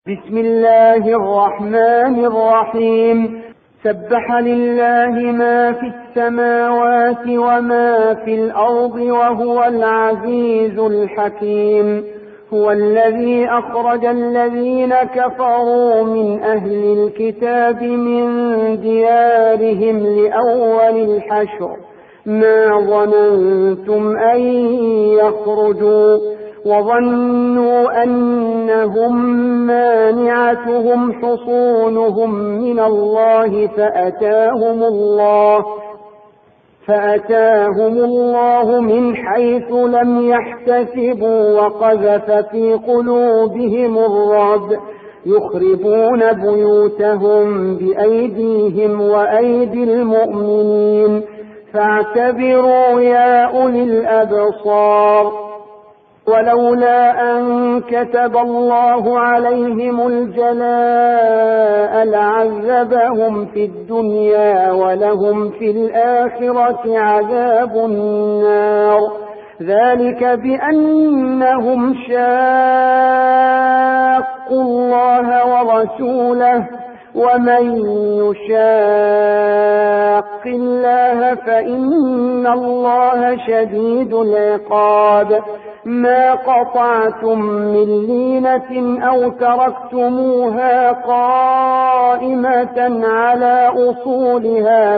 بسم الله الرحمن الرحيم. سبح لله ما في السماوات وما في الأرض وهو العزيز الحكيم. هو الذي أخرج الذين كفروا من أهل الكتاب من ديارهم لأول الحشر ما ظننتم أن يخرجوا وظنوا أنهم مانعتهم حصونهم من الله فأتاهم الله من حيث لم يحتسبوا وقذف في قلوبهم الرعب يخربون بيوتهم بأيديهم وأيدي المؤمنين فاعتبروا يا أولي الأبصار. ولولا أن كتب الله عليهم الجلاء لعذبهم في الدنيا ولهم في الآخرة عذاب النار. ذلك بأنهم شاقوا الله ورسوله ومن يشاق الله فإن الله شديد العقاب. ما قطعتم من لينة أو تركتموها قائمة على أصولها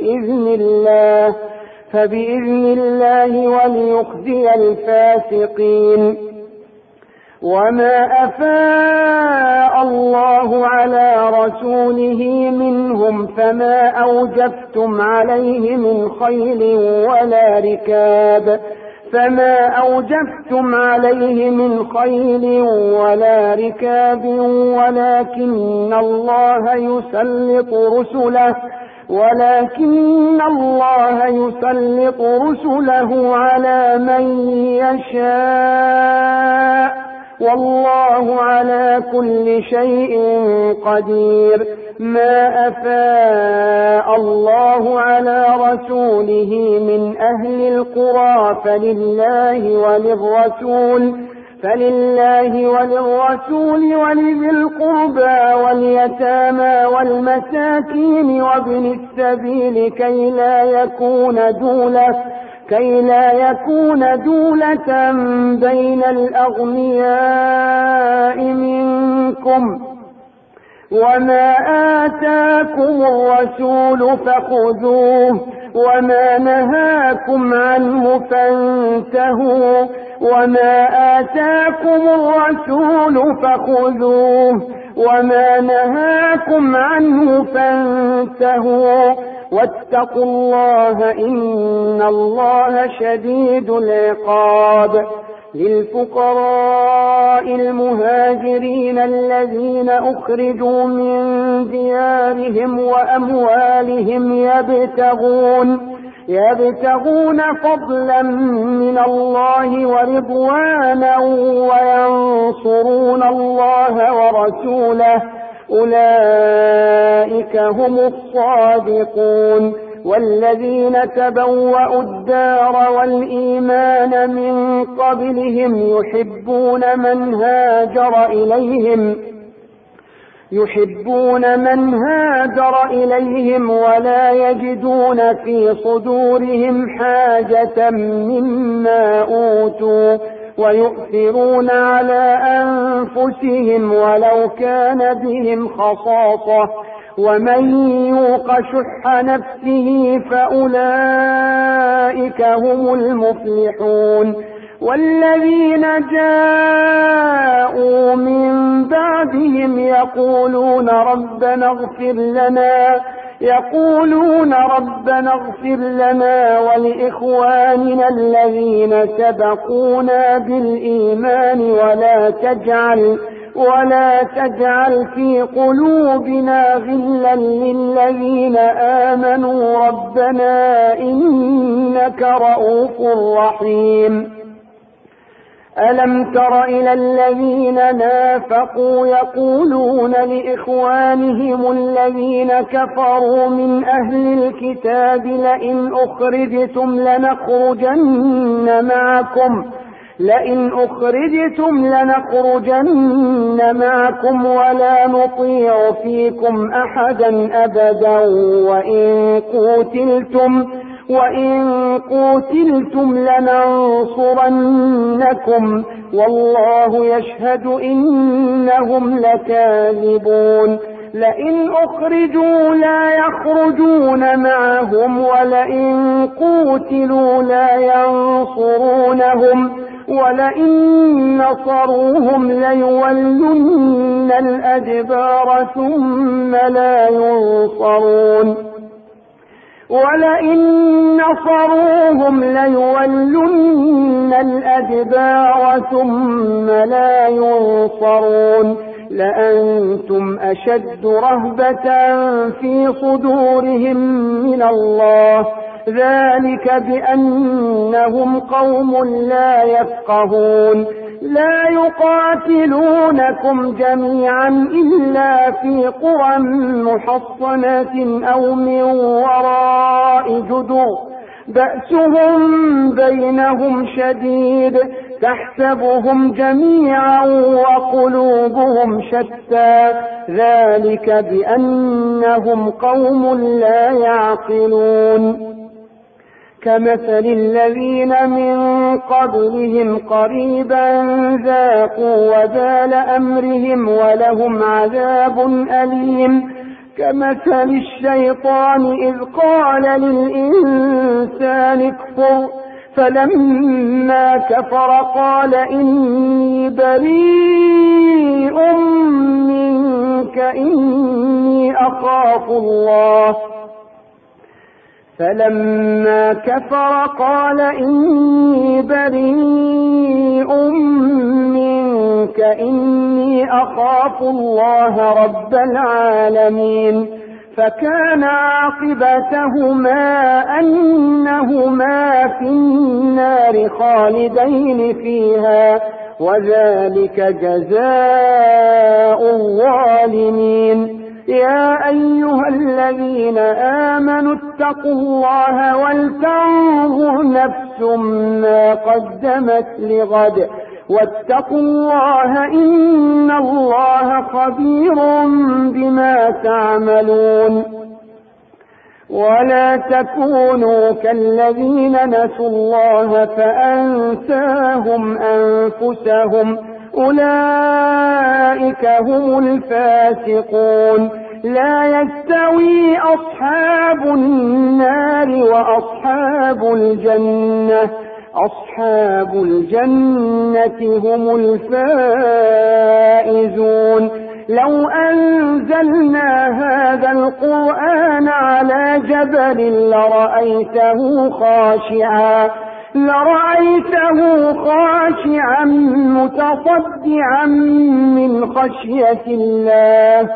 فبإذن الله وليخزي الفاسقين. وما أفاء الله على رسوله منهم فما أوجفتم عليه من خيل ولا ركاب ولكن الله يسلط رسله على من يشاء والله على كل شيء قدير. ما أفاء الله على رسوله من أهل القرى فلله وللرسول ولذي القربى واليتامى والمساكين وابن السبيل كي لا يكون دولة بين الأغنياء منكم. وما آتاكم الرسول فخذوه وما نهاكم عنه فانتهوا واتقوا الله إن الله شديد العقاب. للفقراء المهاجرين الذين أخرجوا من ديارهم وأموالهم يبتغون فضلا من الله ورضوانا وينصرون الله ورسوله أولئك هم الصادقون. والذين تبوأوا الدار والإيمان من قبلهم يحبون من هاجر إليهم ولا يجدون في صدورهم حاجة مما أوتوا ويؤثرون على أنفسهم ولو كان بهم خصاصة ومن يوق شح نفسه فأولئك هم المفلحون. والذين جاءوا من بعدهم يقولون ربنا اغفر لنا ولإخواننا الذين سبقونا بالإيمان ولا تجعل في قلوبنا غلا للذين آمنوا ربنا إنك رؤوف رحيم. ألم تر إلى الذين نافقوا يقولون لإخوانهم الذين كفروا من أهل الكتاب لئن أخرجتم لنخرجن معكم لئن أخرجتم لنخرجن معكم ولا نطيع فيكم أحدا أبدا وإن قوتلتم لننصرنكم والله يشهد إنهم لكاذبون لئن أخرجوا لا يخرجون معهم ولئن قوتلوا لا ينصرونهم ولئن نصروهم ليولن الأدبار ثم لا ينصرون لأنتم أشد رهبة في صدورهم من الله ذلك بأنهم قوم لا يفقهون لا يقاتلونكم جميعا إلا في قرى محصنة أو من وراء جدر بأسهم بينهم شديد تحسبهم جميعا وقلوبهم شتى ذلك بأنهم قوم لا يعقلون كمثل الذين من قبلهم قريبا ذاقوا وبال أمرهم ولهم عذاب أليم كمثل الشيطان إذ قال للإنسان اكفر فلما كفر قال إني بريء منك إني أخاف الله رب العالمين فكان عاقبتهما أنهما في النار خالدين فيها وذلك جزاء الظالمين يا أيها الذين آمنوا اتقوا الله ولتنظر نفس ما قدمت لغد واتقوا الله إن الله خبير بما تعملون ولا تكونوا كالذين نسوا الله فأنساهم أنفسهم أولئك هم الفاسقون لا يستوي أصحاب النار وأصحاب الجنة أصحاب الجنة هم الفائزون لو أنزلنا هذا القرآن على جبل لرأيته خاشعا متصدعا من خشية الله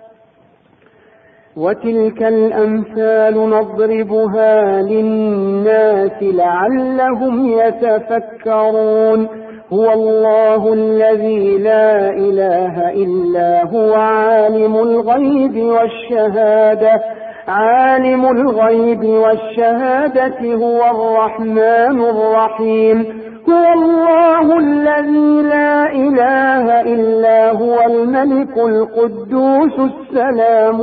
وتلك الأمثال نضربها للناس لعلهم يتفكرون هو الله الذي لا إله إلا هو عالم الغيب والشهادة هو الرحمن الرحيم هو الله الذي لا إله إلا هو الملك القدوس السلام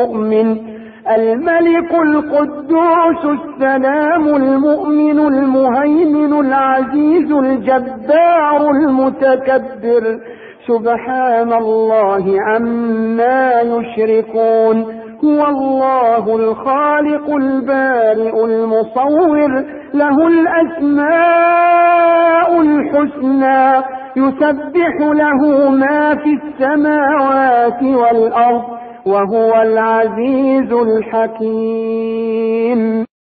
المؤمن المهيمن العزيز الجبار المتكبر سبحان الله عما يشركون هو الله الخالق البارئ المصور له الأسماء الحسنى يسبح له ما في السماوات والأرض وهو العزيز الحكيم.